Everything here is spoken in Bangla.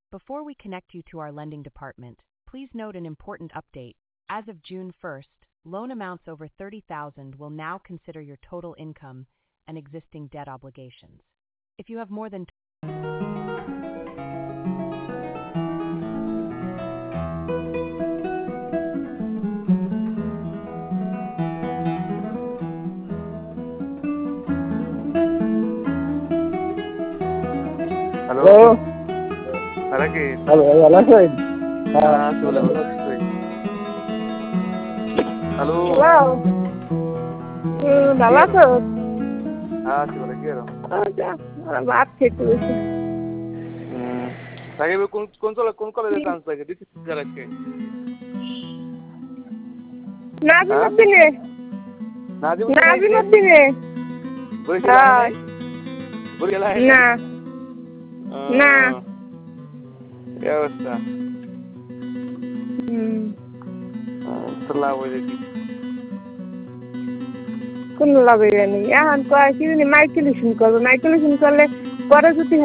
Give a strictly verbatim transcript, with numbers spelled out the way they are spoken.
Before we connect you to our lending department, please note an important update. As of June first, loan amounts over thirty thousand will now consider your total income and existing debt obligations. If you have more than Halo. Halo lagi. Halo, halo Soin. Ah, sudah halo Soin. Halo. Halo. Hmm, ভালো আছো? Ah, sudah lagi ya. আচ্ছা, ভাত খেতে বসে। হুম। তাকে কোন কোন চলে কোন কলেজে চান্স লাগে দিতে যাচ্ছে? নাজিমুদ্দিনে। নাজিমুদ্দিনে। নাজিমুদ্দিনে। বরিশাল। বরিশাল। না। না। কি অবস্থা? হুম। সালাম আলাইকুম। কোন লাভ হইবে না এখন কয় কি জানি মাইকেলেশন করবে মাইকেলেশন করলে পরে যদি